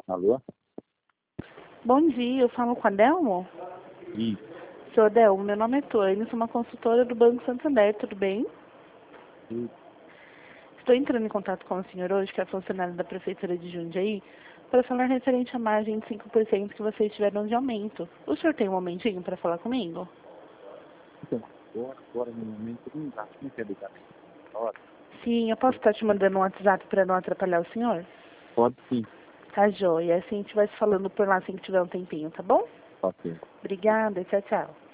Alô? Bom dia, eu falo com a Delmo? Isso. Sou Delmo, meu nome é Tônia, sou uma consultora do Banco Santander, tudo bem? Isso. Estou entrando em contato com o senhor hoje, que é funcionário da Prefeitura de Jundiaí, para falar referente à margem de 5% que vocês tiveram de aumento. O senhor tem um momentinho para falar comigo? Então, agora no momento não dá. Como quer ligar agora? Sim, eu posso estar te mandando um WhatsApp para não atrapalhar o senhor? Pode sim. Tá joia, assim a gente vai se falando por lá assim que tiver um tempinho, tá bom? Ok. Obrigada, tchau, tchau.